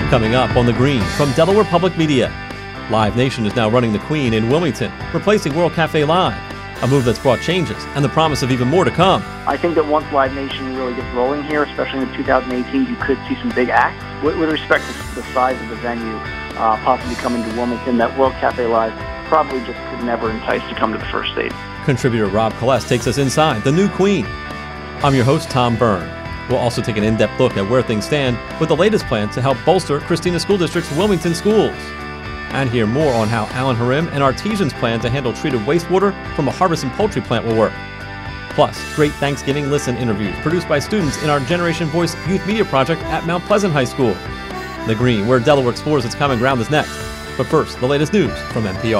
Coming up on The Green from Delaware Public Media. Live Nation is now running the Queen in Wilmington, replacing World Cafe Live, a move that's brought changes and the promise of even more to come. I think that once Live Nation really gets rolling here, especially in 2018, you could see some big acts. With respect to the size of the venue possibly coming to Wilmington, that World Cafe Live probably just could never entice to come to the first state. Contributor Rob Kolesh takes us inside the new Queen. I'm your host, Tom Byrne. We'll also take an in-depth look at where things stand with the latest plan to help bolster Christina School District's Wilmington schools. And hear more on how Alan Harim and Artesian's plan to handle treated wastewater from a harvest and poultry plant will work. Plus, great Thanksgiving Listen interviews produced by students in our Generation Voice Youth Media Project at Mount Pleasant High School. The Green, where Delaware explores its common ground, is next. But first, the latest news from NPR.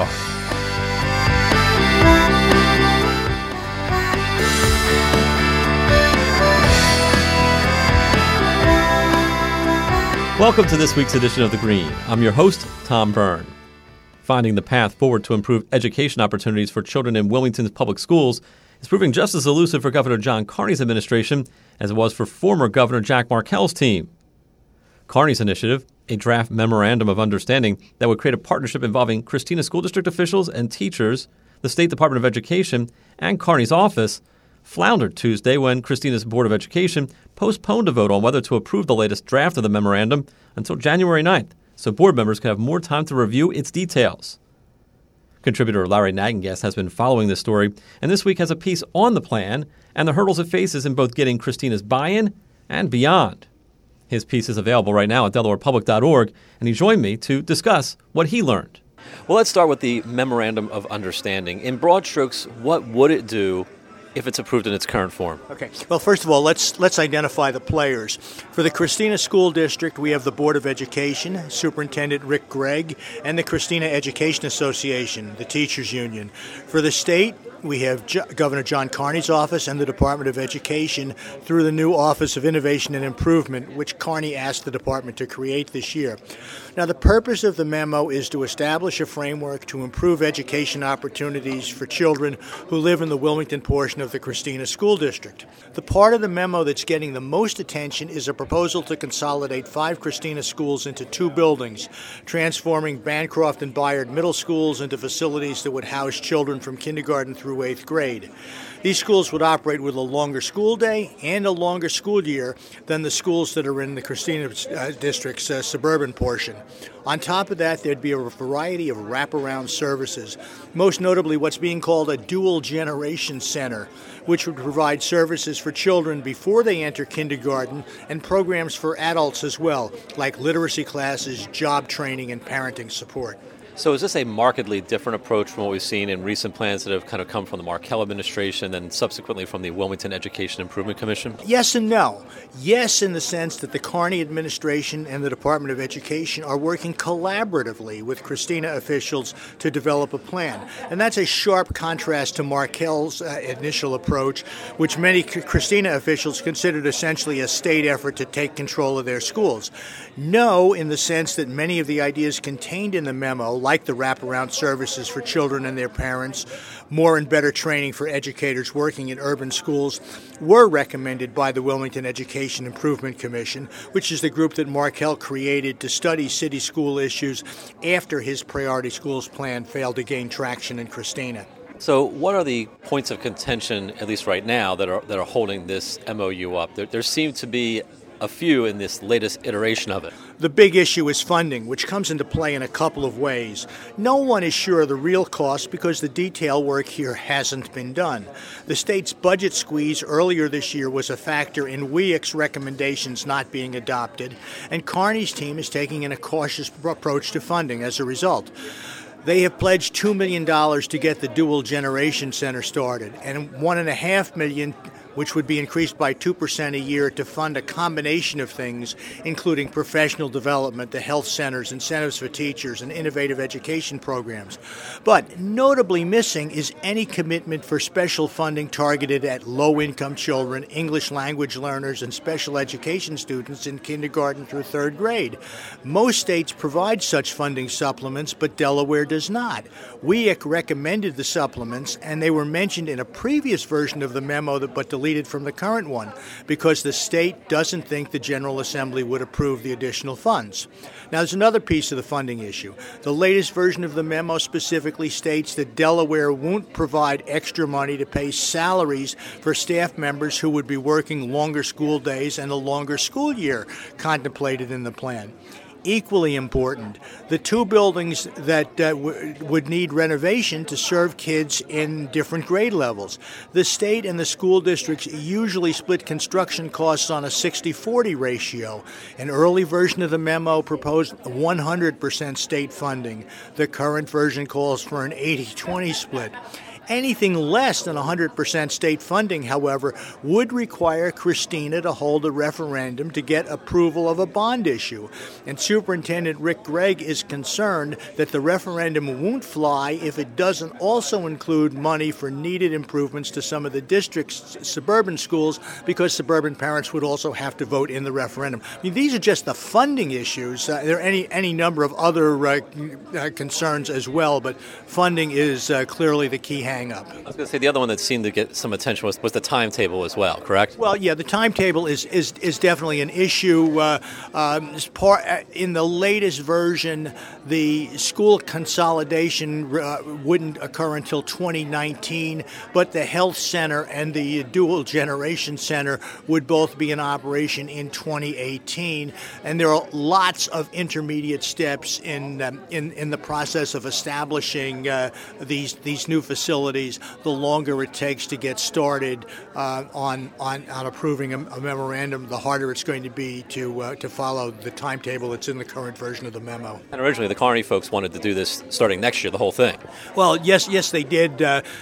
Welcome to this week's edition of The Green. I'm your host, Tom Byrne. Finding the path forward to improve education opportunities for children in Wilmington's public schools is proving just as elusive for Governor John Carney's administration as it was for former Governor Jack Markell's team. Carney's initiative, a draft memorandum of understanding that would create a partnership involving Christina School District officials and teachers, the State Department of Education, and Carney's office, floundered Tuesday when Christina's Board of Education postponed a vote on whether to approve the latest draft of the memorandum until January 9th, so board members could have more time to review its details. Contributor Larry Nagengast has been following this story, and this week has a piece on the plan and the hurdles it faces in both getting Christina's buy-in and beyond. His piece is available right now at DelawarePublic.org, and he joined me to discuss what he learned. Well, let's start with the Memorandum of Understanding. In broad strokes, what would it do if it's approved in its current form? Okay. Well, first of all, let's identify the players. For the Christina School District, we have the Board of Education, Superintendent Rick Gregg, and the Christina Education Association, the teachers union. For the state, we have Governor John Carney's office and the Department of Education through the new Office of Innovation and Improvement, which Carney asked the department to create this year. Now, the purpose of the memo is to establish a framework to improve education opportunities for children who live in the Wilmington portion of the Christina School District. The part of the memo that's getting the most attention is a proposal to consolidate 5 Christina schools into 2 buildings, transforming Bancroft and Bayard middle schools into facilities that would house children from kindergarten through 8th grade. These schools would operate with a longer school day and a longer school year than the schools that are in the Christina District's suburban portion. On top of that, there'd be a variety of wraparound services, most notably what's being called a dual generation center, which would provide services for children before they enter kindergarten and programs for adults as well, like literacy classes, job training, and parenting support. So is this a markedly different approach from what we've seen in recent plans that have kind of come from the Markell administration and subsequently from the Wilmington Education Improvement Commission? Yes and no. Yes, in the sense that the Carney administration and the Department of Education are working collaboratively with Christina officials to develop a plan. And that's a sharp contrast to Markell's initial approach, which many Christina officials considered essentially a state effort to take control of their schools. No, in the sense that many of the ideas contained in the memo, like the wraparound services for children and their parents, more and better training for educators working in urban schools, were recommended by the Wilmington Education Improvement Commission, which is the group that Markell created to study city school issues after his priority schools plan failed to gain traction in Christina. So what are the points of contention, at least right now, that are holding this MOU up? There seem to be a few in this latest iteration of it. The big issue is funding, which comes into play in a couple of ways. No one is sure of the real cost because the detail work here hasn't been done. The state's budget squeeze earlier this year was a factor in WEIC's recommendations not being adopted, and Carney's team is taking a cautious approach to funding as a result. They have pledged $2 million to get the Dual Generation Center started, and $1.5 million, which would be increased by 2% a year, to fund a combination of things, including professional development, the health centers, incentives for teachers, and innovative education programs. But notably missing is any commitment for special funding targeted at low-income children, English language learners, and special education students in kindergarten through 3rd grade. Most states provide such funding supplements, but Delaware does not. WEIC recommended the supplements, and they were mentioned in a previous version of the memo but deleted deleted from the current one because the state doesn't think the General Assembly would approve the additional funds. Now, there's another piece of the funding issue. The latest version of the memo specifically states that Delaware won't provide extra money to pay salaries for staff members who would be working longer school days and a longer school year contemplated in the plan. Equally important, the two buildings that would need renovation to serve kids in different grade levels. The state and the school districts usually split construction costs on a 60-40 ratio. An early version of the memo proposed 100% state funding. The current version calls for an 80-20 split. Anything less than 100% state funding, however, would require Christina to hold a referendum to get approval of a bond issue. And Superintendent Rick Gregg is concerned that the referendum won't fly if it doesn't also include money for needed improvements to some of the district's suburban schools, because suburban parents would also have to vote in the referendum. I mean, these are just the funding issues. There are any number of other concerns as well, but funding is clearly the key hang-up. I was going to say the other one that seemed to get some attention was the timetable as well, correct? Well, yeah, the timetable is definitely an issue. In the latest version, the school consolidation wouldn't occur until 2019, but the health center and the dual generation center would both be in operation in 2018. And there are lots of intermediate steps in the process of establishing these new facilities. The longer it takes to get started on approving a memorandum, the harder it's going to be to follow the timetable that's in the current version of the memo. And originally, the Kearney folks wanted to do this starting next year, the whole thing. Well, yes, they did,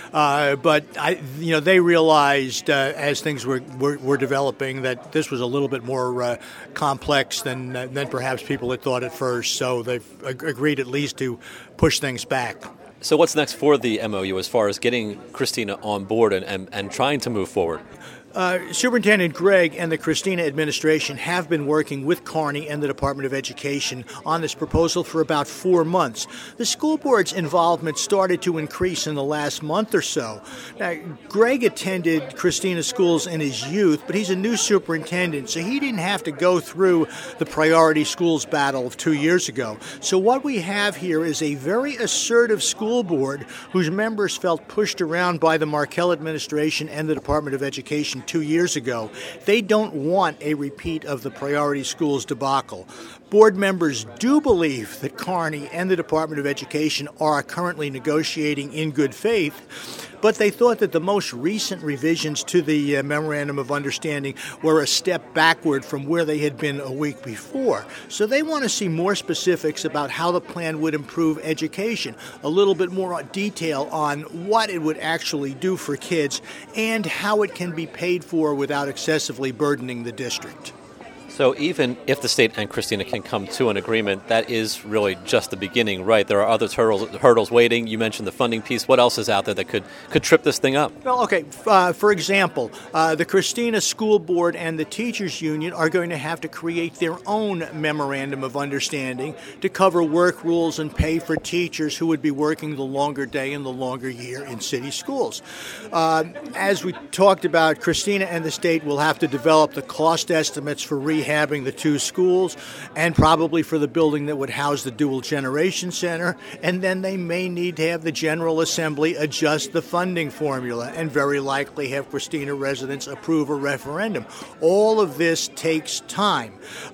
but they realized as things were developing that this was a little bit more complex than perhaps people had thought at first. So they've agreed at least to push things back. So what's next for the MOU as far as getting Christina on board and trying to move forward? Superintendent Gregg and the Christina administration have been working with Kearney and the Department of Education on this proposal for about 4 months. The school board's involvement started to increase in the last month or so. Now, Gregg attended Christina schools in his youth, but he's a new superintendent, so he didn't have to go through the priority schools battle of 2 years ago. So what we have here is a very assertive school board whose members felt pushed around by the Markell administration and the Department of Education 2 years ago. They don't want a repeat of the priority schools debacle. Board members do believe that Kearney and the Department of Education are currently negotiating in good faith, but they thought that the most recent revisions to the Memorandum of Understanding were a step backward from where they had been a week before. So they want to see more specifics about how the plan would improve education, a little bit more detail on what it would actually do for kids, and how it can be paid for without excessively burdening the district. So even if the state and Christina can come to an agreement, that is really just the beginning, right? There are other hurdles waiting. You mentioned the funding piece. What else is out there that could trip this thing up? Well, okay. For example, the Christina School Board and the Teachers Union are going to have to create their own memorandum of understanding to cover work rules and pay for teachers who would be working the longer day and the longer year in city schools. As we talked about, Christina and the state will have to develop the cost estimates for rehabbing the two schools and probably for the building that would house the dual generation center. And then they may need to have the General Assembly adjust the funding formula and very likely have Christina residents approve a referendum. All of this takes time.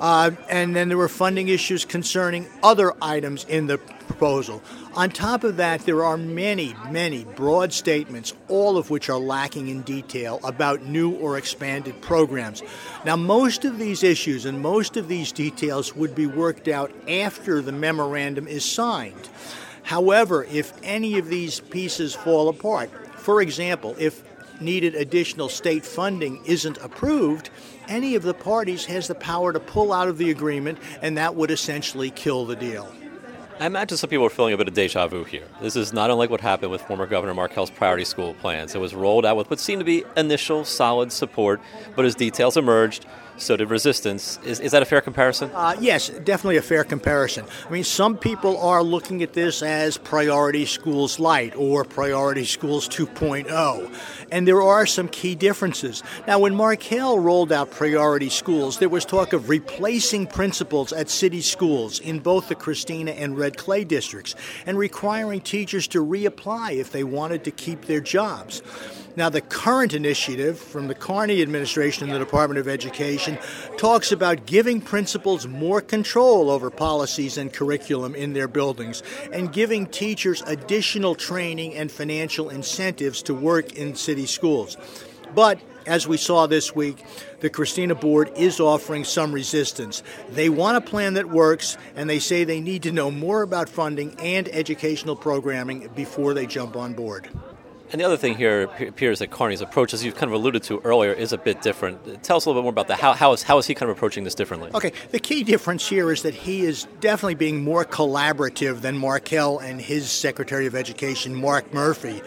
And then there were funding issues concerning other items in the proposal. On top of that, there are many, many broad statements, all of which are lacking in detail about new or expanded programs. Now, most of these issues and most of these details would be worked out after the memorandum is signed. However, if any of these pieces fall apart, for example, if needed additional state funding isn't approved, any of the parties has the power to pull out of the agreement, and that would essentially kill the deal. I imagine some people are feeling a bit of deja vu here. This is not unlike what happened with former Governor Markell's priority school plans. It was rolled out with what seemed to be initial solid support, but as details emerged, so did resistance. Is that a fair comparison? Yes, definitely a fair comparison. I mean, some people are looking at this as Priority Schools Light or Priority Schools 2.0, and there are some key differences. Now, when Markell rolled out Priority Schools, there was talk of replacing principals at city schools in both the Christina and Red Clay districts and requiring teachers to reapply if they wanted to keep their jobs. Now, the current initiative from the Carney administration and the Department of Education talks about giving principals more control over policies and curriculum in their buildings and giving teachers additional training and financial incentives to work in city schools. But as we saw this week, the Christina board is offering some resistance. They want a plan that works, and they say they need to know more about funding and educational programming before they jump on board. And the other thing here appears that Carney's approach, as you've kind of alluded to earlier, is a bit different. Tell us a little bit more about that. How is he kind of approaching this differently? Okay, the key difference here is that he is definitely being more collaborative than Markell and his Secretary of Education, Mark Murphy.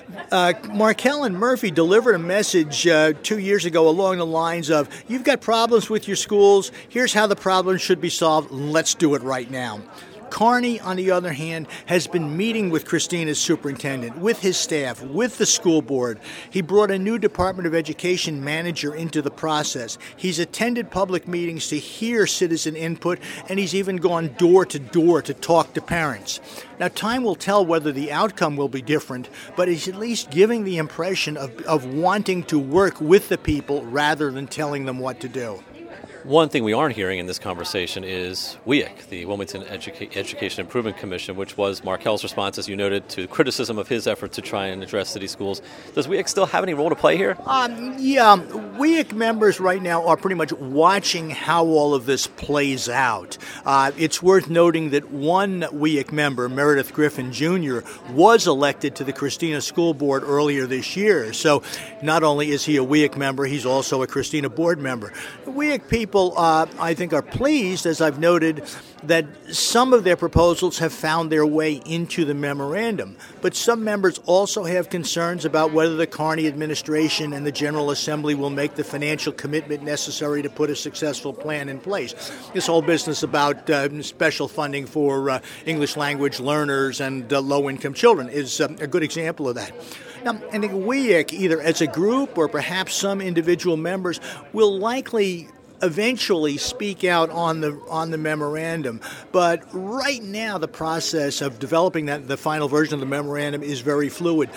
Markell and Murphy delivered a message 2 years ago along the lines of, you've got problems with your schools, here's how the problem should be solved, let's do it right now. Carney, on the other hand, has been meeting with Christina's superintendent, with his staff, with the school board. He brought a new Department of Education manager into the process. He's attended public meetings to hear citizen input, and he's even gone door to door to talk to parents. Now, time will tell whether the outcome will be different, but he's at least giving the impression of wanting to work with the people rather than telling them what to do. One thing we aren't hearing in this conversation is WEIC, the Wilmington Education Improvement Commission, which was Markell's response, as you noted, to criticism of his effort to try and address city schools. Does WEIC still have any role to play here? Yeah, WEIC members right now are pretty much watching how all of this plays out. It's worth noting that one WEIC member, Meredith Griffin Jr., was elected to the Christina School Board earlier this year. So not only is he a WEIC member, he's also a Christina board member. WEIC people, I think, are pleased, as I've noted, that some of their proposals have found their way into the memorandum. But some members also have concerns about whether the Carney administration and the General Assembly will make the financial commitment necessary to put a successful plan in place. This whole business about special funding for English language learners and low-income children is a good example of that. Now, I think WEIC, either as a group or perhaps some individual members, will likely eventually speak out on the memorandum. But right now, the process of developing the final version of the memorandum is very fluid.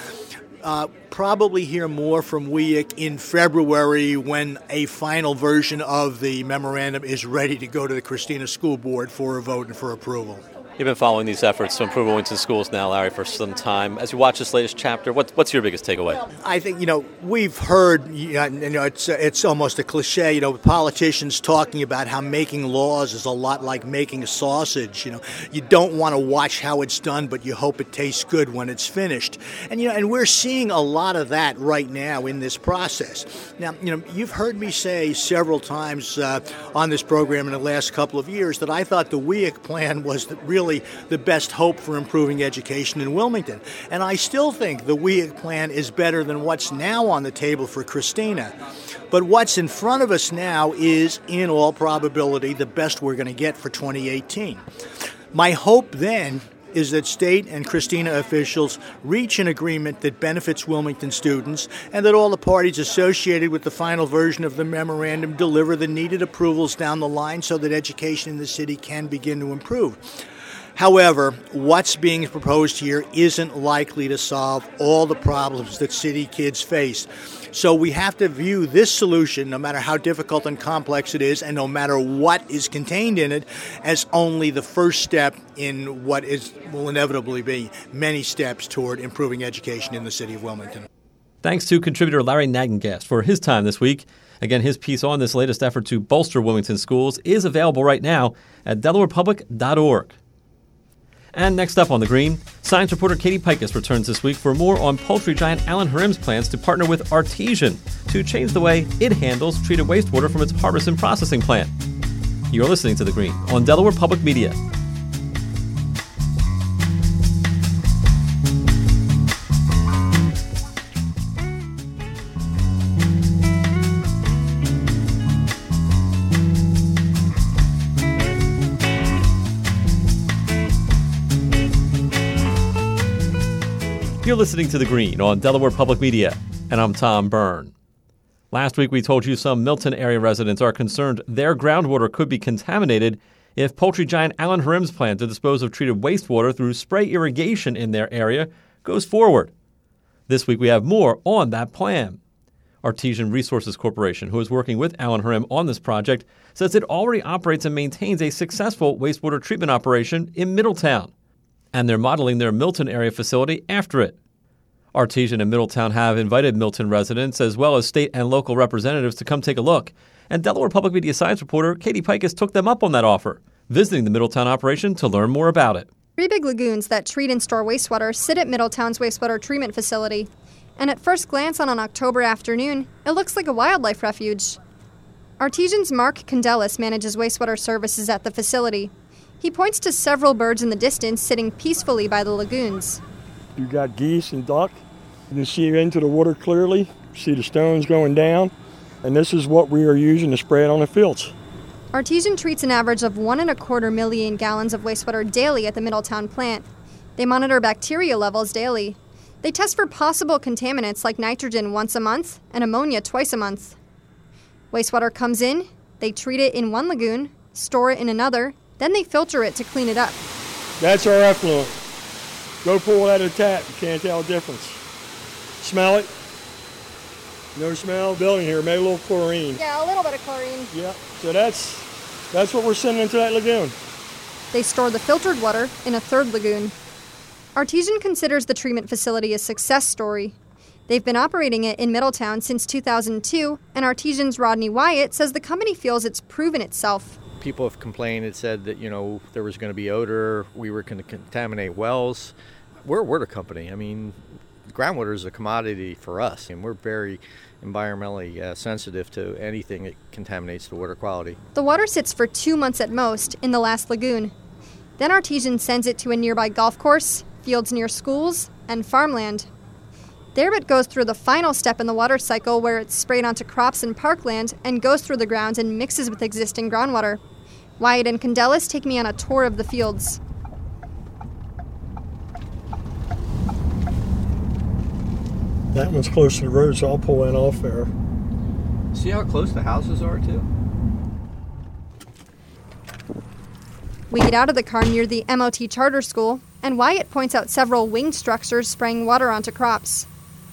Probably hear more from WEIC in February when a final version of the memorandum is ready to go to the Christina School Board for a vote and for approval. You've been following these efforts to improve Wilmington schools now, Larry, for some time. As you watch this latest chapter, what's your biggest takeaway? I think, we've heard, it's almost a cliche, politicians talking about how making laws is a lot like making a sausage. You don't want to watch how it's done, but you hope it tastes good when it's finished. And we're seeing a lot of that right now in this process. Now, you've heard me say several times on this program in the last couple of years that I thought the WEIC plan was really the best hope for improving education in Wilmington. And I still think the WEIC plan is better than what's now on the table for Christina. But what's in front of us now is, in all probability, the best we're going to get for 2018. My hope then is that state and Christina officials reach an agreement that benefits Wilmington students and that all the parties associated with the final version of the memorandum deliver the needed approvals down the line so that education in the city can begin to improve. However, what's being proposed here isn't likely to solve all the problems that city kids face. So we have to view this solution, no matter how difficult and complex it is, and no matter what is contained in it, as only the first step in what will inevitably be many steps toward improving education in the city of Wilmington. Thanks to contributor Larry Nagengast for his time this week. Again, his piece on this latest effort to bolster Wilmington schools is available right now at DelawarePublic.org. And next up on The Green, science reporter Katie Pikus returns this week for more on poultry giant Alan Harim's plans to partner with Artesian to change the way it handles treated wastewater from its harvest and processing plant. You're listening to The Green on Delaware Public Media. You're listening to The Green on Delaware Public Media, and I'm Tom Byrne. Last week we told you some Milton area residents are concerned their groundwater could be contaminated if poultry giant Allen Harim's plan to dispose of treated wastewater through spray irrigation in their area goes forward. This week we have more on that plan. Artesian Resources Corporation, who is working with Allen Harim on this project, says it already operates and maintains a successful wastewater treatment operation in Middletown, and they're modeling their Milton area facility after it. Artesian and Middletown have invited Milton residents as well as state and local representatives to come take a look, and Delaware Public Media science reporter Katie Pikus took them up on that offer, visiting the Middletown operation to learn more about it. 3 big lagoons that treat and store wastewater sit at Middletown's wastewater treatment facility, and at first glance on an October afternoon, it looks like a wildlife refuge. Artesian's Mark Condellis manages wastewater services at the facility. He points to several birds in the distance sitting peacefully by the lagoons. You got geese and duck. You can see into the water clearly, see the stones going down, and this is what we are using to spray it on the fields. Artesian treats an average of 1.25 million gallons of wastewater daily at the Middletown plant. They monitor bacteria levels daily. They test for possible contaminants like nitrogen once a month and ammonia twice a month. Wastewater comes in, they treat it in one lagoon, store it in another, then they filter it to clean it up. That's our effluent. Go pull it out of the tap. You can't tell the difference. Smell it? No smell? Building here, maybe a little chlorine. Yeah, a little bit of chlorine. Yeah, so that's what we're sending into that lagoon. They store the filtered water in a third lagoon. Artesian considers the treatment facility a success story. They've been operating it in Middletown since 2002, and Artesian's Rodney Wyatt says the company feels it's proven itself. People have complained and said that, there was going to be odor, we were going to contaminate wells. We're a water company. I mean, groundwater is a commodity for us, and we're very environmentally sensitive to anything that contaminates the water quality. The water sits for 2 months at most in the last lagoon. Then Artesian sends it to a nearby golf course, fields near schools, and farmland. There it goes through the final step in the water cycle where it's sprayed onto crops and parkland and goes through the ground and mixes with existing groundwater. Wyatt and Condellis take me on a tour of the fields. That one's close to the road, so I'll pull that off there. See how close the houses are, too? We get out of the car near the MOT charter school, and Wyatt points out several winged structures spraying water onto crops.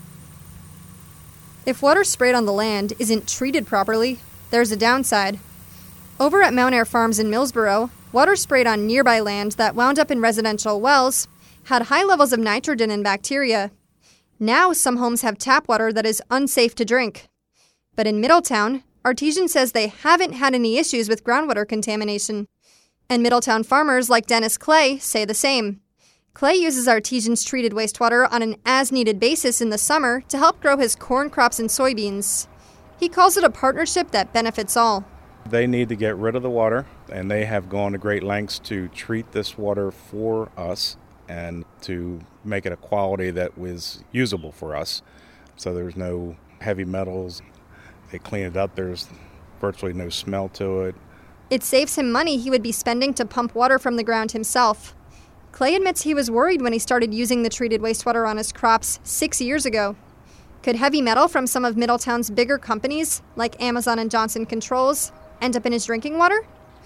If water sprayed on the land isn't treated properly, there's a downside. Over at Mount Air Farms in Millsboro, water sprayed on nearby land that wound up in residential wells had high levels of nitrogen and bacteria. Now some homes have tap water that is unsafe to drink. But in Middletown, Artesian says they haven't had any issues with groundwater contamination. And Middletown farmers like Dennis Clay say the same. Clay uses Artesian's treated wastewater on an as-needed basis in the summer to help grow his corn crops and soybeans. He calls it a partnership that benefits all. They need to get rid of the water, and they have gone to great lengths to treat this water for us and to make it a quality that was usable for us. So there's no heavy metals. They clean it up. There's virtually no smell to it. It saves him money he would be spending to pump water from the ground himself. Clay admits he was worried when he started using the treated wastewater on his crops 6 years ago. Could heavy metal from some of Middletown's bigger companies, like Amazon and Johnson Controls, end up in his drinking water?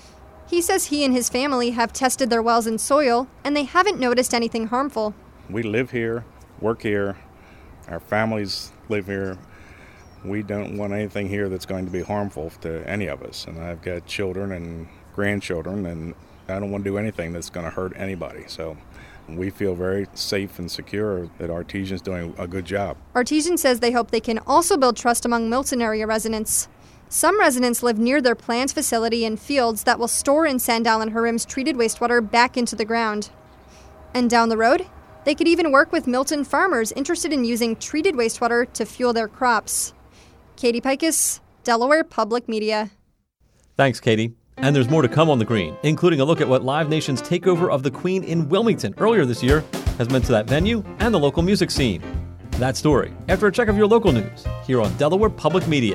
He says he and his family have tested their wells and soil, and they haven't noticed anything harmful. We live here, work here, our families live here. We don't want anything here that's going to be harmful to any of us. And I've got children and grandchildren, and I don't want to do anything that's going to hurt anybody. So we feel very safe and secure that Artesian's doing a good job. Artesian says they hope they can also build trust among Milton area residents. Some residents live near their planned facility in fields that will store and send Allen Harim's treated wastewater back into the ground. And down the road, they could even work with Milton farmers interested in using treated wastewater to fuel their crops. Katie Pikus, Delaware Public Media. Thanks, Katie. And there's more to come on The Green, including a look at what Live Nation's takeover of the Queen in Wilmington earlier this year has meant to that venue and the local music scene. That story after a check of your local news here on Delaware Public Media.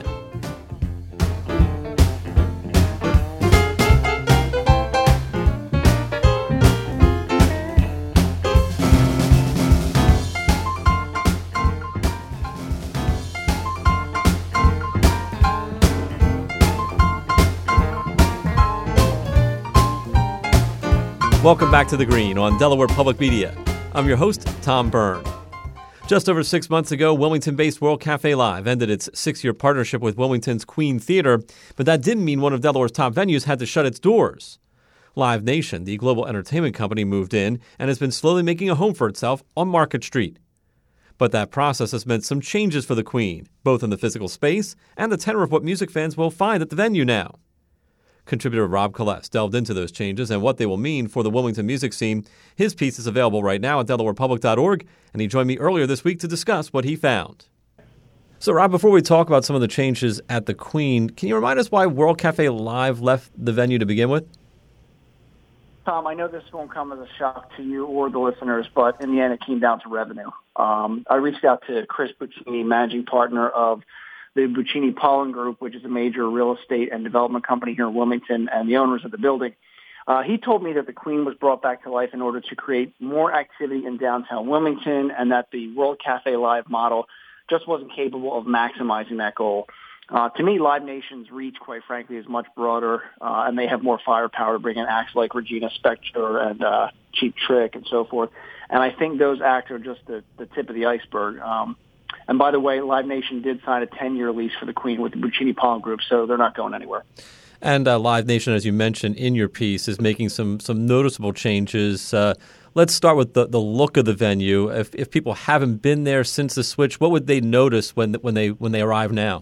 Welcome back to The Green on Delaware Public Media. I'm your host, Tom Byrne. Just over 6 months ago, Wilmington-based World Cafe Live ended its 6-year partnership with Wilmington's Queen Theater, but that didn't mean one of Delaware's top venues had to shut its doors. Live Nation, the global entertainment company, moved in and has been slowly making a home for itself on Market Street. But that process has meant some changes for the Queen, both in the physical space and the tenor of what music fans will find at the venue now. Contributor Rob Kolesh delved into those changes and what they will mean for the Wilmington music scene. His piece is available right now at DelawarePublic.org, and he joined me earlier this week to discuss what he found. So, Rob, before we talk about some of the changes at the Queen, can you remind us why World Cafe Live left the venue to begin with? Tom, I know this won't come as a shock to you or the listeners, but in the end, it came down to revenue. I reached out to Chris Buccini, managing partner of the Buccini Pollen Group, which is a major real estate and development company here in Wilmington, and the owners of the building. He told me that the Queen was brought back to life in order to create more activity in downtown Wilmington, and that the World Cafe Live model just wasn't capable of maximizing that goal. To me, Live Nation's reach, quite frankly, is much broader, and they have more firepower to bring in acts like Regina Spektor and Cheap Trick and so forth. And I think those acts are just the tip of the iceberg. And by the way, Live Nation did sign a 10-year lease for the Queen with the Buccini Pollen Group, so they're not going anywhere. And Live Nation, as you mentioned in your piece, is making some noticeable changes. Let's start with the look of the venue. If people haven't been there since the switch, what would they notice when they arrive now?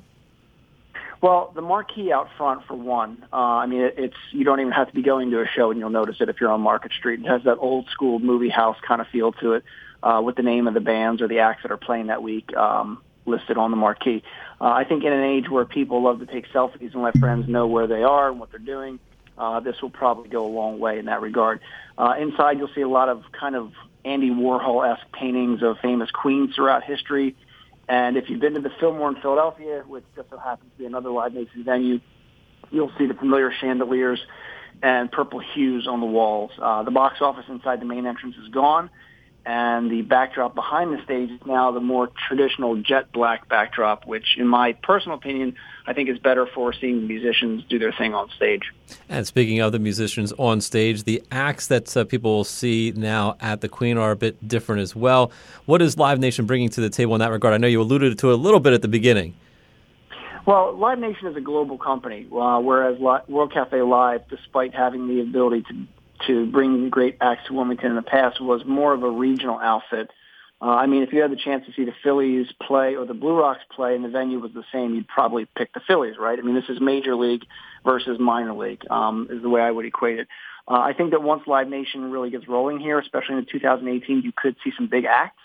Well, the marquee out front, for one. It's you don't even have to be going to a show and you'll notice it if you're on Market Street. It has that old school movie house kind of feel to it, with the name of the bands or the acts that are playing that week listed on the marquee. I think in an age where people love to take selfies and let friends know where they are and what they're doing, this will probably go a long way in that regard. Inside, you'll see a lot of kind of Andy Warhol-esque paintings of famous queens throughout history. And if you've been to the Fillmore in Philadelphia, which just so happens to be another Live Nation venue, you'll see the familiar chandeliers and purple hues on the walls. The box office inside the main entrance is gone, and the backdrop behind the stage is now the more traditional jet black backdrop, which, in my personal opinion, I think is better for seeing musicians do their thing on stage. And speaking of the musicians on stage, the acts that people will see now at the Queen are a bit different as well. What is Live Nation bringing to the table in that regard? I know you alluded to it a little bit at the beginning. Well, Live Nation is a global company, whereas World Cafe Live, despite having the ability to bring great acts to Wilmington in the past, was more of a regional outfit. If you had the chance to see the Phillies play or the Blue Rocks play and the venue was the same, you'd probably pick the Phillies, right? This is major league versus minor league, is the way I would equate it. I think that once Live Nation really gets rolling here, especially in 2018, you could see some big acts,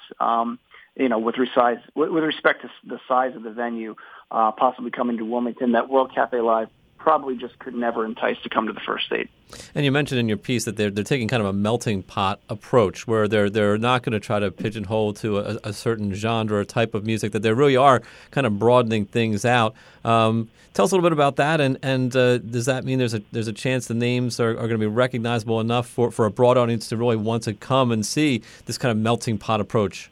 with respect to the size of the venue, possibly coming to Wilmington, that World Cafe Live probably just could never entice to come to the first state. And you mentioned in your piece that they're taking kind of a melting pot approach where they're not going to try to pigeonhole to a certain genre or type of music, that they really are kind of broadening things out. Tell us a little bit about that, and does that mean there's a chance the names are going to be recognizable enough for a broad audience to really want to come and see this kind of melting pot approach?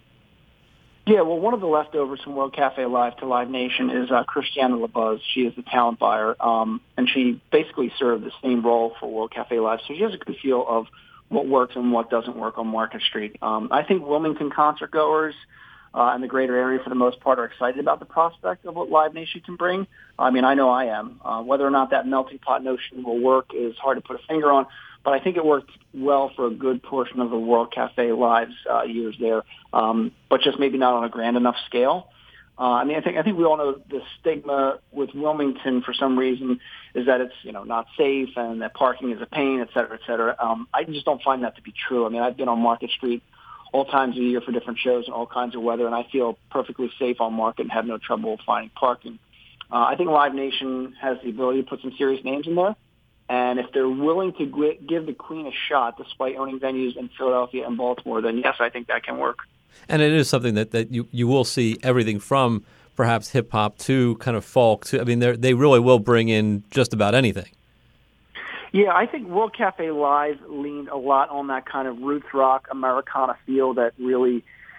Yeah, well, one of the leftovers from World Cafe Live to Live Nation is Christiana LaBuzz. She is the talent buyer, and she basically served the same role for World Cafe Live. So she has a good feel of what works and what doesn't work on Market Street. I think Wilmington concert goers and the greater area, for the most part, are excited about the prospect of what Live Nation can bring. I know I am. Whether or not that melting pot notion will work is hard to put a finger on. But I think it worked well for a good portion of the World Cafe Live's years there, but just maybe not on a grand enough scale. I think we all know the stigma with Wilmington for some reason is that it's not safe and that parking is a pain, et cetera, et cetera. I just don't find that to be true. I've been on Market Street all times of the year for different shows and all kinds of weather, and I feel perfectly safe on Market and have no trouble finding parking. I think Live Nation has the ability to put some serious names in there. And if they're willing to give the Queen a shot, despite owning venues in Philadelphia and Baltimore, then yes, I think that can work. And it is something that you will see everything from perhaps hip-hop to kind of folk. They really will bring in just about anything. Yeah, I think World Cafe Live leaned a lot on that kind of roots rock Americana feel that really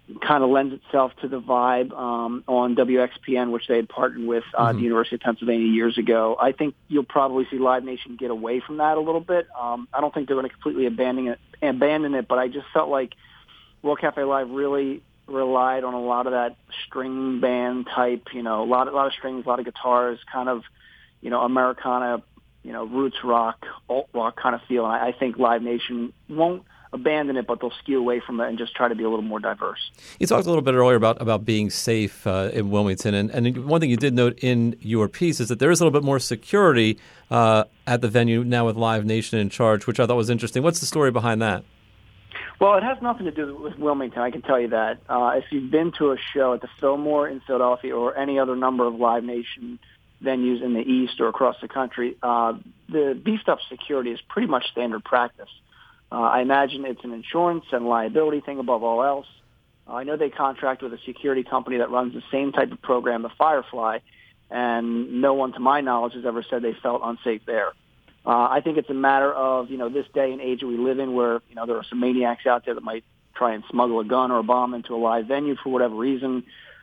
kind of lends itself to the vibe on WXPN, which they had partnered with the University of Pennsylvania years ago. I think you'll probably see Live Nation get away from that a little bit. I don't think they're going to completely abandon it, but I just felt like World Cafe Live really relied on a lot of that string band type, a lot of strings, a lot of guitars, kind of, Americana, roots rock, alt rock kind of feel. And I think Live Nation won't abandon it, but they'll skew away from it and just try to be a little more diverse. You talked a little bit earlier about being safe in Wilmington, and one thing you did note in your piece is that there is a little bit more security at the venue now with Live Nation in charge, which I thought was interesting. What's the story behind that? Well, it has nothing to do with Wilmington, I can tell you that. If you've been to a show at the Fillmore in Philadelphia or any other number of Live Nation venues in the East or across the country, the beefed-up security is pretty much standard practice. I imagine it's an insurance and liability thing above all else. I know they contract with a security company that runs the same type of program, the Firefly, and no one, to my knowledge, has ever said they felt unsafe there. I think it's a matter of, this day and age that we live in where, there are some maniacs out there that might try and smuggle a gun or a bomb into a live venue for whatever reason.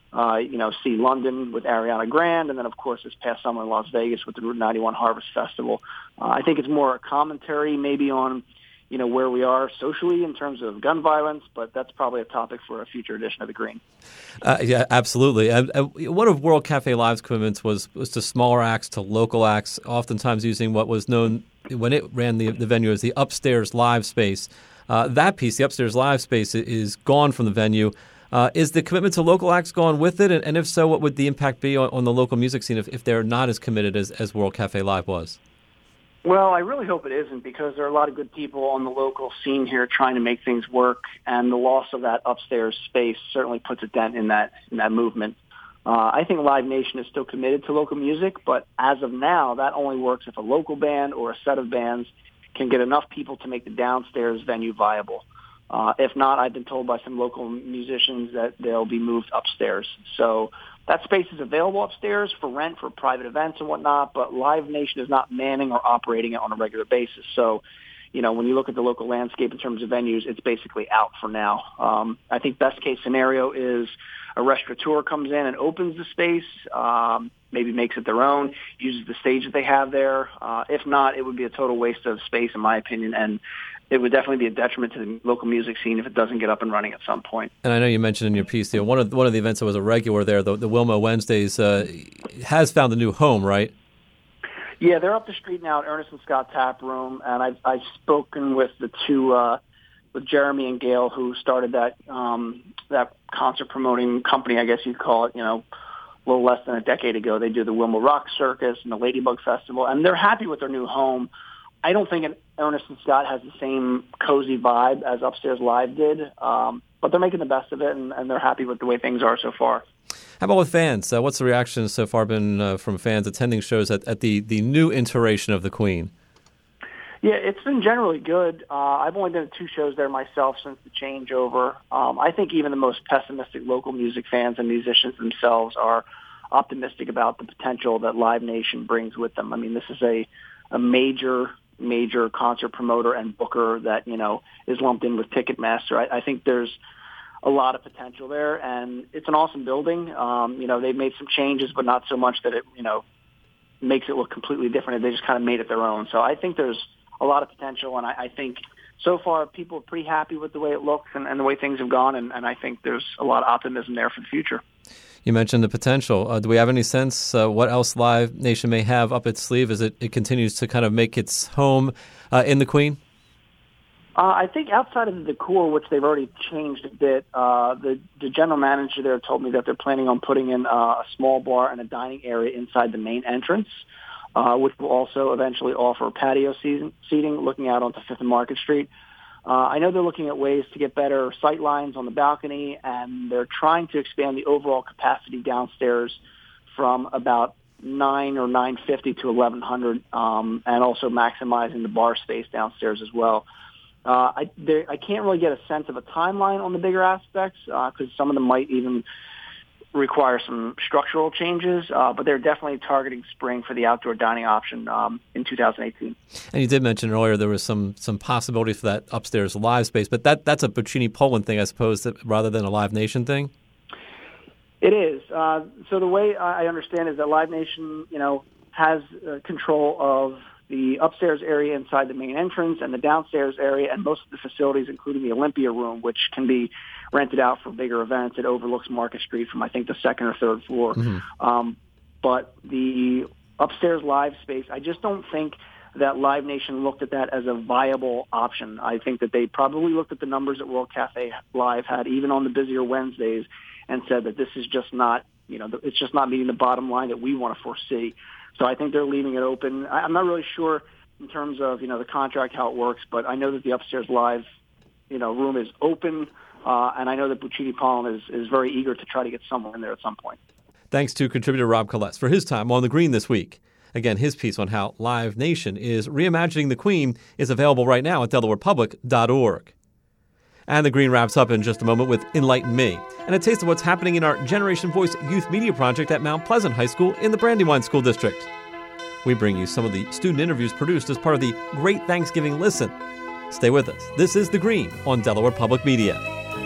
See London with Ariana Grande, and then, of course, this past summer in Las Vegas with the Route 91 Harvest Festival. I think it's more a commentary maybe on where we are socially in terms of gun violence, but that's probably a topic for a future edition of The Green. Yeah, absolutely. One of World Cafe Live's commitments was to smaller acts, to local acts, oftentimes using what was known when it ran the venue as the upstairs live space. That piece, the upstairs live space, is gone from the venue. Is the commitment to local acts gone with it? And if so, what would the impact be on the local music scene if they're not as committed as World Cafe Live was? Well, I really hope it isn't, because there are a lot of good people on the local scene here trying to make things work, and the loss of that upstairs space certainly puts a dent in that movement. I think Live Nation is still committed to local music, but as of now, that only works if a local band or a set of bands can get enough people to make the downstairs venue viable. If not, I've been told by some local musicians that they'll be moved upstairs. So that space is available upstairs for rent for private events and whatnot, but Live Nation is not manning or operating it on a regular basis. So, when you look at the local landscape in terms of venues, it's basically out for now. I think best case scenario is a restaurateur comes in and opens the space, maybe makes it their own, uses the stage that they have there. If not, it would be a total waste of space, in my opinion, and it would definitely be a detriment to the local music scene if it doesn't get up and running at some point. And I know you mentioned in your piece, one of the events that was a regular there, the Wilma Wednesdays, has found a new home, right? Yeah, they're up the street now at Ernest and Scott Tap Room, and I've spoken with the two, with Jeremy and Gail, who started that concert promoting company, I guess you'd call it, a little less than a decade ago. They do the Wilma Rock Circus and the Ladybug Festival, and they're happy with their new home. I don't think Ernest and Scott has the same cozy vibe as Upstairs Live did, but they're making the best of it, and they're happy with the way things are so far. How about with fans? What's the reaction so far been from fans attending shows at the new iteration of the Queen? Yeah, it's been generally good. I've only been to 2 shows there myself since the changeover. I think even the most pessimistic local music fans and musicians themselves are optimistic about the potential that Live Nation brings with them. I mean, this is a major concert promoter and booker that, is lumped in with Ticketmaster. I think there's a lot of potential there, and it's an awesome building. They've made some changes, but not so much that it, makes it look completely different. They just kind of made it their own. So I think there's a lot of potential, and I think so far people are pretty happy with the way it looks and the way things have gone, and I think there's a lot of optimism there for the future. You mentioned the potential. Do we have any sense what else Live Nation may have up its sleeve as it continues to kind of make its home in the Queen? I think outside of the decor, which they've already changed a bit, the general manager there told me that they're planning on putting in a small bar and a dining area inside the main entrance, which will also eventually offer patio seating looking out onto 5th and Market Street. I know they're looking at ways to get better sight lines on the balcony, and they're trying to expand the overall capacity downstairs from about 9 or 950 to 1,100, and also maximizing the bar space downstairs as well. I can't really get a sense of a timeline on the bigger aspects because some of them might even require some structural changes, but they're definitely targeting spring for the outdoor dining option in 2018. And you did mention earlier there was some possibility for that upstairs live space, but that's a Puccini Poland thing, I suppose, rather than a Live Nation thing? It is. So the way I understand is that Live Nation, has control of the upstairs area inside the main entrance and the downstairs area and most of the facilities, including the Olympia Room, which can be rented out for bigger events. It overlooks Market Street from, I think, the second or third floor. Mm-hmm. But the upstairs live space, I just don't think that Live Nation looked at that as a viable option. I think that they probably looked at the numbers that World Cafe Live had, even on the busier Wednesdays, and said that this is just not, it's just not meeting the bottom line that we want to foresee. So I think they're leaving it open. I'm not really sure in terms of, the contract, how it works, but I know that the upstairs live, room is open, and I know that Puccini Poland is very eager to try to get someone in there at some point. Thanks to contributor Rob Koletz for his time on The Green this week. Again, his piece on how Live Nation is reimagining the Queen is available right now at DelawarePublic.org. And The Green wraps up in just a moment with Enlighten Me, and a taste of what's happening in our Generation Voice Youth Media Project at Mount Pleasant High School in the Brandywine School District. We bring you some of the student interviews produced as part of the Great Thanksgiving Listen. Stay with us. This is The Green on Delaware Public Media.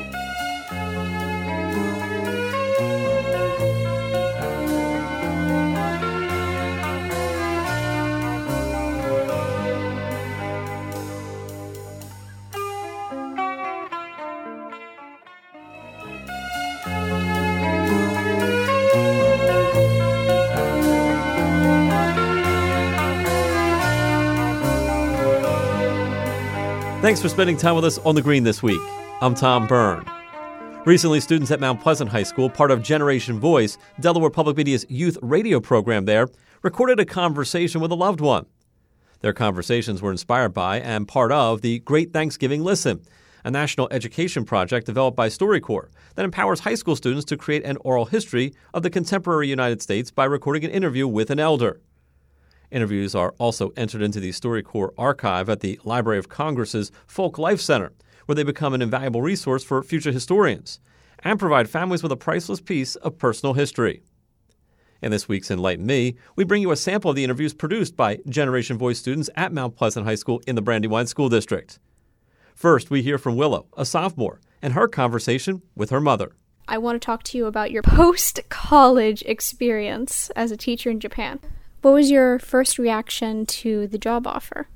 Thanks for spending time with us on The Green this week. I'm Tom Byrne. Recently, students at Mount Pleasant High School, part of Generation Voice, Delaware Public Media's youth radio program there, recorded a conversation with a loved one. Their conversations were inspired by and part of the Great Thanksgiving Listen, a national education project developed by StoryCorps that empowers high school students to create an oral history of the contemporary United States by recording an interview with an elder. Interviews are also entered into the StoryCorps archive at the Library of Congress's Folk Life Center, where they become an invaluable resource for future historians and provide families with a priceless piece of personal history. In this week's Enlighten Me, we bring you a sample of the interviews produced by Generation Voice students at Mount Pleasant High School in the Brandywine School District. First, we hear from Willow, a sophomore, and her conversation with her mother. I want to talk to you about your post-college experience as a teacher in Japan. What was your first reaction to the job offer?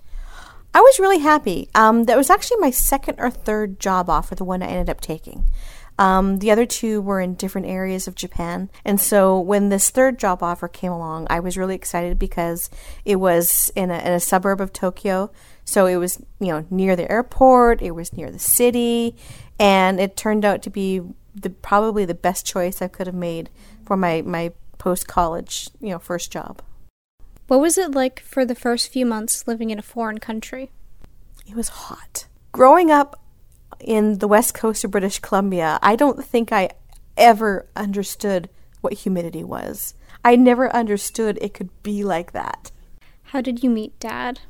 I was really happy. That was actually my second or third job offer, the one I ended up taking. The other two were in different areas of Japan. And so when this third job offer came along, I was really excited because it was in a suburb of Tokyo. So it was, near the airport, it was near the city, and it turned out to be probably the best choice I could have made for my post-college, first job. What was it like for the first few months living in a foreign country? It was hot. Growing up in the west coast of British Columbia, I don't think I ever understood what humidity was. I never understood it could be like that. How did you meet Dad?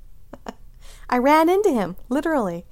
I ran into him, literally.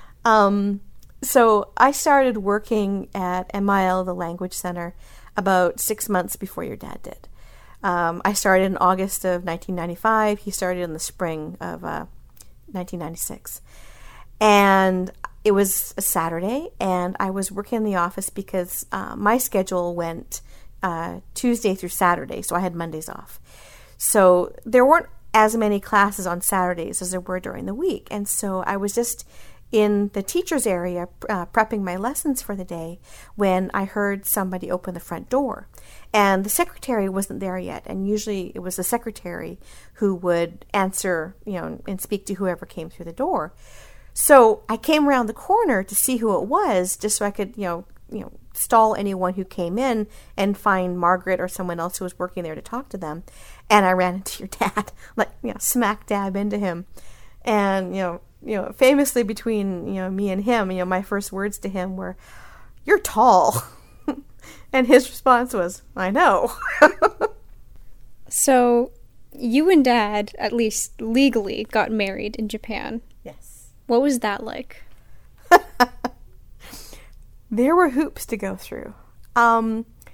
So I started working at MIL, the Language Center, about 6 months before your dad did. I started in August of 1995. He started in the spring of 1996. And it was a Saturday, and I was working in the office because my schedule went Tuesday through Saturday, so I had Mondays off. So there weren't as many classes on Saturdays as there were during the week. And so I was just in the teacher's area prepping my lessons for the day when I heard somebody open the front door. And the secretary wasn't there yet. And usually it was the secretary who would answer, and speak to whoever came through the door. So I came around the corner to see who it was, just so I could, stall anyone who came in and find Margaret or someone else who was working there to talk to them. And I ran into your dad, smack dab into him. And, famously between, me and him, my first words to him were, "You're tall." And his response was, "I know." So you and Dad, at least legally, got married in Japan. Yes. What was that like? There were hoops to go through.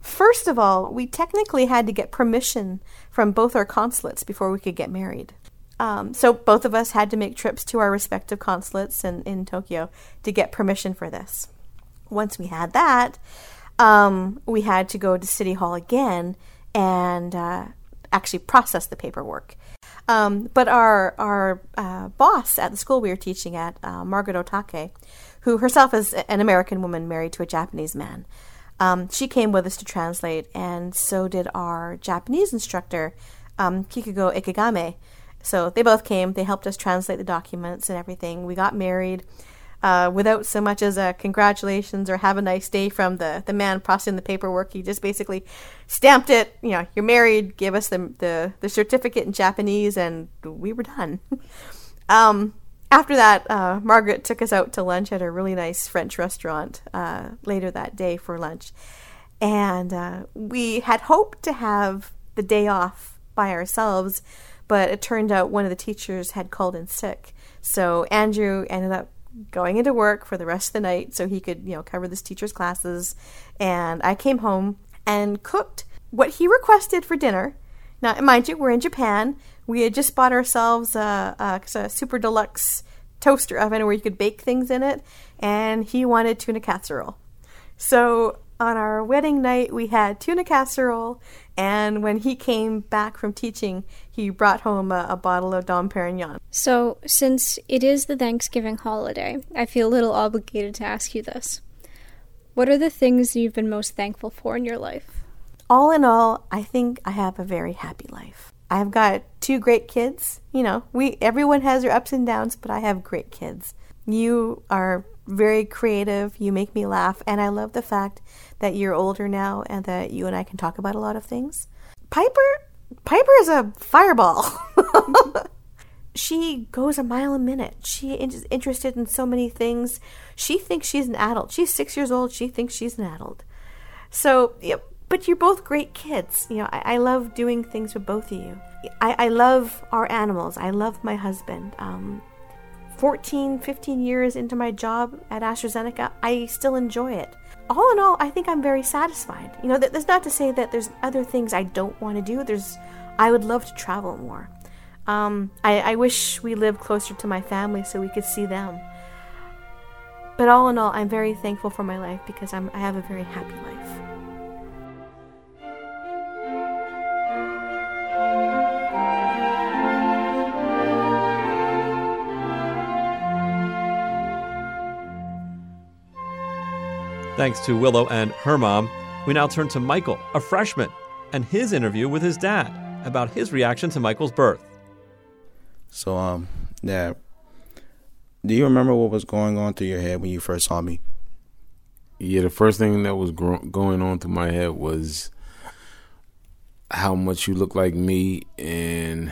First of all, we technically had to get permission from both our consulates before we could get married. So both of us had to make trips to our respective consulates in Tokyo to get permission for this. Once we had that, we had to go to City Hall again and actually process the paperwork. But our boss at the school we were teaching at, Margaret Otake, who herself is an American woman married to a Japanese man, she came with us to translate, and so did our Japanese instructor, Kikugo Ikegame. So they both came. They helped us translate the documents and everything. We got married without so much as a congratulations or have a nice day from the man processing the paperwork. He just basically stamped it. You know, you're married. Gave us the certificate in Japanese, and we were done. After that, Margaret took us out to lunch at a really nice French restaurant later that day for lunch. And we had hoped to have the day off by ourselves, but it turned out one of the teachers had called in sick. So Andrew ended up going into work for the rest of the night so he could, cover this teacher's classes. And I came home and cooked what he requested for dinner. Now, mind you, we're in Japan. We had just bought ourselves a super deluxe toaster oven where you could bake things in it, and he wanted tuna casserole. So on our wedding night, we had tuna casserole, and when he came back from teaching, he brought home a bottle of Dom Perignon. So, since it is the Thanksgiving holiday, I feel a little obligated to ask you this. What are the things you've been most thankful for in your life? All in all, I think I have a very happy life. I've got 2 great kids. Everyone has their ups and downs, but I have great kids. You are very creative. You make me laugh. And I love the fact that you're older now and that you and I can talk about a lot of things. Piper is a fireball. She goes a mile a minute. She is interested in so many things. She thinks she's an adult. She's 6 years old. She thinks she's an adult. So, but you're both great kids. I love doing things with both of you. I love our animals. I love my husband. 14, 15 years into my job at AstraZeneca, I still enjoy it. All in all, I think I'm very satisfied. That's not to say that there's other things I don't want to do. I would love to travel more. I wish we lived closer to my family so we could see them. But all in all, I'm very thankful for my life because I have a very happy life. Thanks to Willow and her mom. We now turn to Michael, a freshman, and his interview with his dad about his reaction to Michael's birth. So, Dad, do you remember what was going on through your head when you first saw me? Yeah, the first thing that was going on through my head was how much you look like me and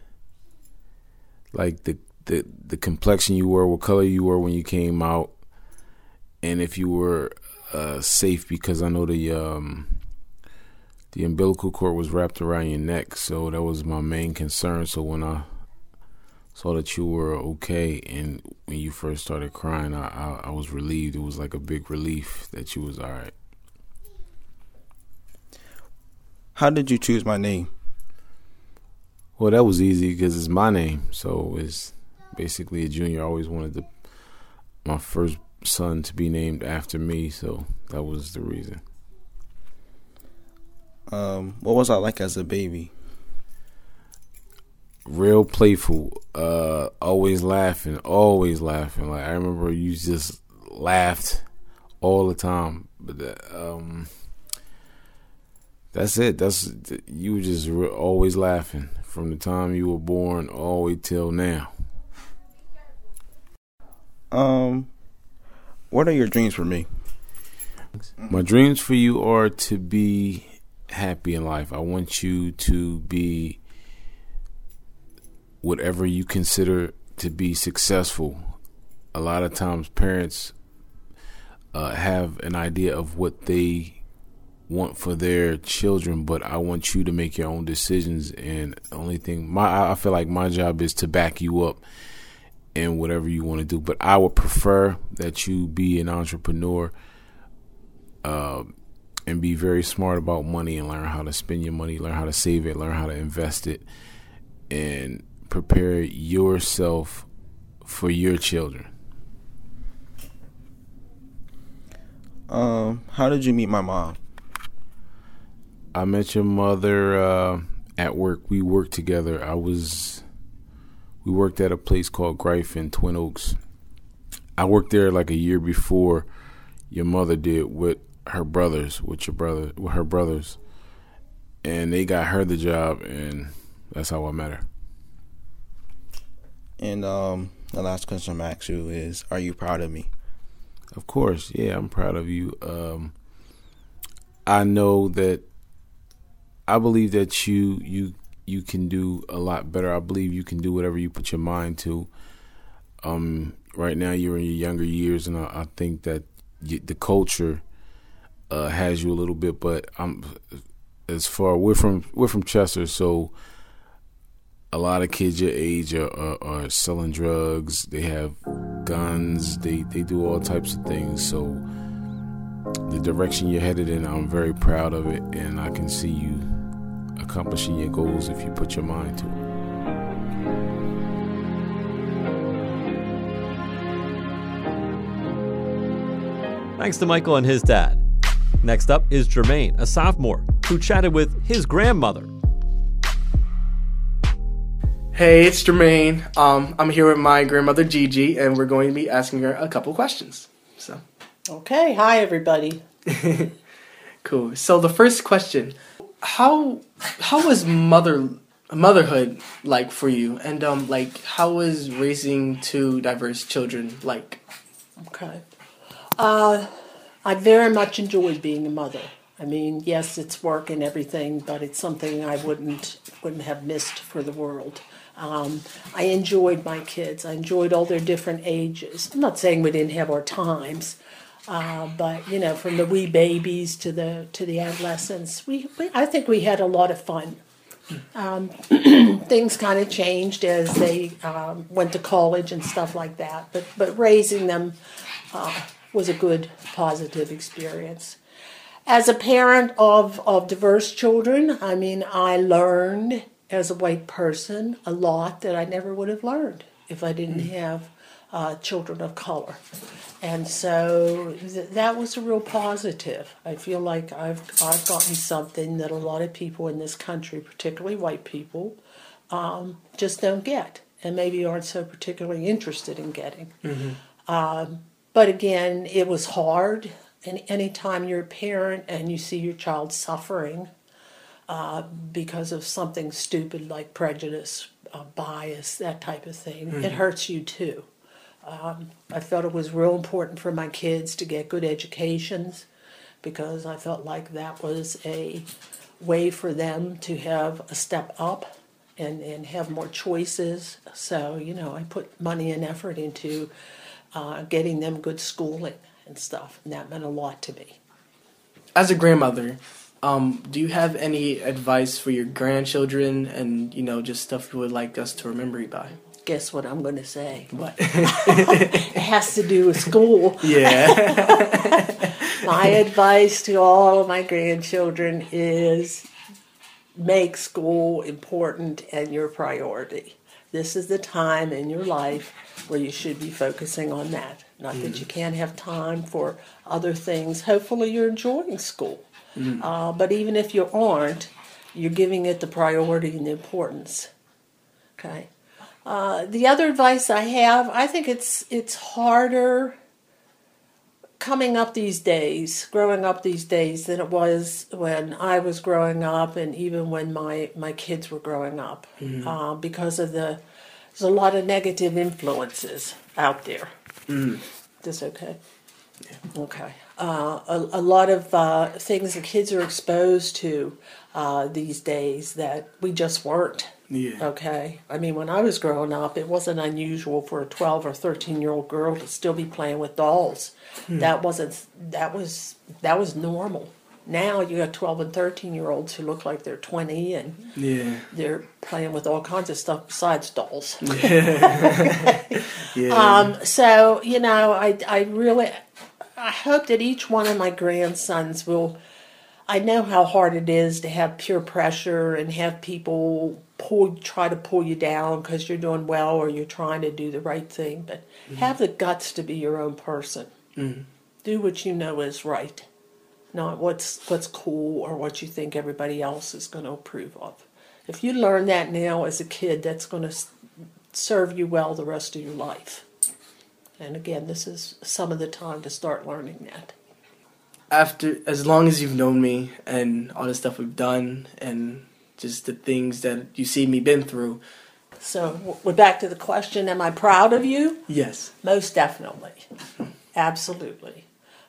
like the complexion you were, what color you were when you came out, and if you were safe, because I know the umbilical cord was wrapped around your neck, so that was my main concern. So when I saw that you were okay and when you first started crying, I was relieved. It was like a big relief that you was all right. How did you choose my name? Well, that was easy because it's my name, so it's basically a junior. I always wanted my first son to be named after me, so that was the reason. What was I like as a baby? Real playful, always laughing. Like I remember you just laughed all the time. But that's it. You were just always laughing from the time you were born all the way till now. What are your dreams for me? My dreams for you are to be happy in life. I want you to be whatever you consider to be successful. A lot of times parents have an idea of what they want for their children, but I want you to make your own decisions. And the only thing, I feel like my job is to back you up in whatever you want to do. But I would prefer that you be an entrepreneur. and be very smart about money and learn how to spend your money, learn how to save it, learn how to invest it, and prepare yourself for your children. How did you meet my mom? I met your mother at work. We worked together. We worked at a place called Greif in Twin Oaks. I worked there like a year before your mother did with her brothers, with her brothers, and they got her the job, and that's how I met her. And the last question I'm going to ask you is, are you proud of me? Of course, yeah, I'm proud of you. I know that I believe that you can do a lot better. I believe you can do whatever you put your mind to. Right now, you're in your younger years, and I think that the culture has you a little bit. But we're from Chester, so a lot of kids your age are selling drugs. They have guns. They do all types of things. So the direction you're headed in, I'm very proud of it, and I can see you accomplishing your goals if you put your mind to it. Thanks to Michael and his dad. Next up is Jermaine, a sophomore, who chatted with his grandmother. Hey, it's Jermaine. I'm here with my grandmother Gigi, and we're going to be asking her a couple questions. So, okay, hi everybody. Cool. So the first question: How was motherhood like for you, and how was raising two diverse children like? Okay. I very much enjoyed being a mother. I mean, yes, it's work and everything, but it's something I wouldn't have missed for the world. I enjoyed my kids. I enjoyed all their different ages. I'm not saying we didn't have our times, but from the wee babies to the adolescents, I think we had a lot of fun. Things kind of changed as they went to college and stuff like that, but raising them was a good, positive experience. As a parent of diverse children, I mean, I learned as a white person a lot that I never would have learned if I didn't have children of color. And so that was a real positive. I feel like I've gotten something that a lot of people in this country, particularly white people, just don't get, and maybe aren't so particularly interested in getting. Mm-hmm. But again, it was hard. And anytime you're a parent and you see your child suffering because of something stupid like prejudice, bias, that type of thing, it hurts you too. I felt it was real important for my kids to get good educations because I felt like that was a way for them to have a step up and have more choices. So, I put money and effort into getting them good schooling and stuff, and that meant a lot to me. As a grandmother, do you have any advice for your grandchildren and, just stuff you would like us to remember you by? Guess what I'm going to say? What? It has to do with school. Yeah. My advice to all of my grandchildren is make school important and your priority. This is the time in your life where you should be focusing on that. Not that you can't have time for other things. Hopefully you're enjoying school. But even if you aren't, you're giving it the priority and the importance. Okay. The other advice I have, I think it's harder growing up these days than it was when I was growing up and even when my kids were growing up. Because of there's a lot of negative influences out there. This okay? Yeah. Okay. A lot of things that kids are exposed to these days that we just weren't. Yeah. Okay. I mean, when I was growing up, it wasn't unusual for a 12 or 13-year-old girl to still be playing with dolls. That was normal. Now you got 12 and 13-year-olds who look like they're 20 and they're playing with all kinds of stuff besides dolls. So, I hope that each one of my grandsons will I know how hard it is to have peer pressure and have people try to pull you down because you're doing well or you're trying to do the right thing. But have the guts to be your own person. Do what you know is right, not what's cool or what you think everybody else is going to approve of. If you learn that now as a kid, that's going to serve you well the rest of your life. And again, this is some of the time to start learning that. After, as long as you've known me and all the stuff we've done and just the things that you see me been through. So we're back to the question, am I proud of you? Yes. Most definitely. Absolutely.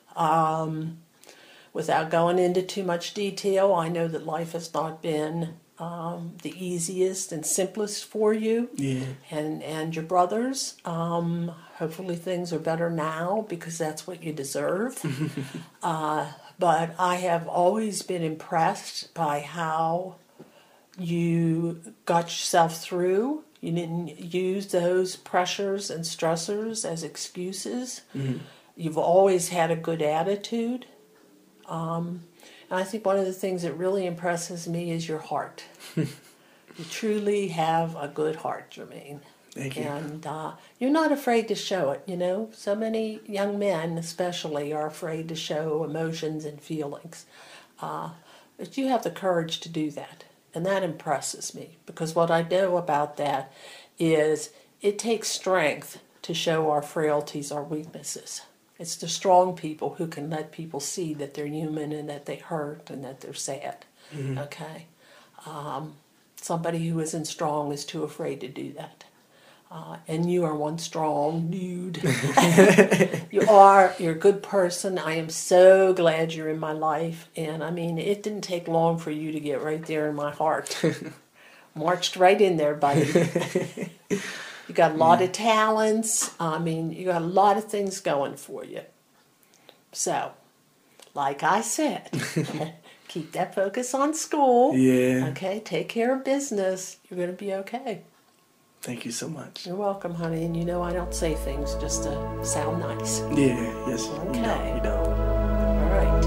Without going into too much detail, I know that life has not been the easiest and simplest for you and your brothers. Hopefully things are better now because that's what you deserve. But I have always been impressed by how you got yourself through. You didn't use those pressures and stressors as excuses. You've always had a good attitude. And I think one of the things that really impresses me is your heart. You truly have a good heart, Jermaine. Thank you. And you're not afraid to show it, you know. So many young men especially are afraid to show emotions and feelings. But you have the courage to do that. And that impresses me because what I know about that is it takes strength to show our frailties, our weaknesses. It's the strong people who can let people see that they're human and that they hurt and that they're sad. Okay? Somebody who isn't strong is too afraid to do that. And you are one strong dude. You're a good person. I am so glad you're in my life. And I mean, it didn't take long for you to get right there in my heart. Marched right in there, buddy. You got a lot of talents. I mean, you got a lot of things going for you. So, like I said, keep that focus on school. Yeah. Okay, take care of business. You're going to be okay. Thank you so much. You're welcome, honey. And you know I don't say things just to sound nice. Yeah, yes. Okay. You don't. All right.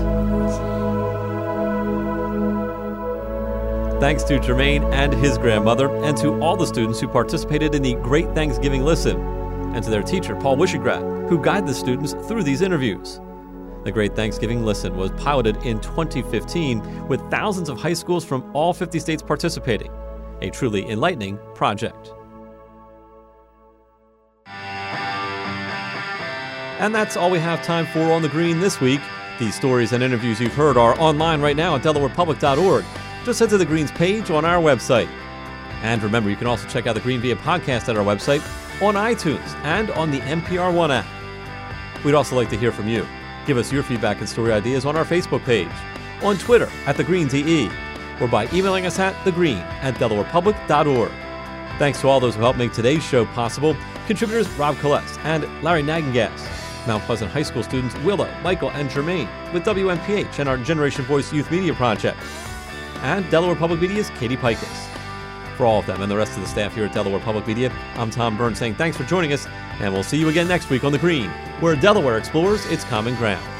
Thanks to Jermaine and his grandmother, and to all the students who participated in the Great Thanksgiving Listen, and to their teacher, Paul Wishegrat, who guided the students through these interviews. The Great Thanksgiving Listen was piloted in 2015 with thousands of high schools from all 50 states participating. A truly enlightening project. And that's all we have time for on The Green this week. These stories and interviews you've heard are online right now at DelawarePublic.org. Just head to The Green's page on our website. And remember, you can also check out The Green via podcast at our website, on iTunes, and on the NPR One app. We'd also like to hear from you. Give us your feedback and story ideas on our Facebook page, on Twitter at TheGreenTE, or by emailing us at thegreen@DelawarePublic.org. Thanks to all those who helped make today's show possible. Contributors Rob Koletz and Larry Nagengas. Mount Pleasant High School students Willow, Michael, and Jermaine with WMPH and our Generation Voice Youth Media Project. And Delaware Public Media's Katie Pikus. For all of them and the rest of the staff here at Delaware Public Media, I'm Tom Byrne saying thanks for joining us, and we'll see you again next week on The Green, where Delaware explores its common ground.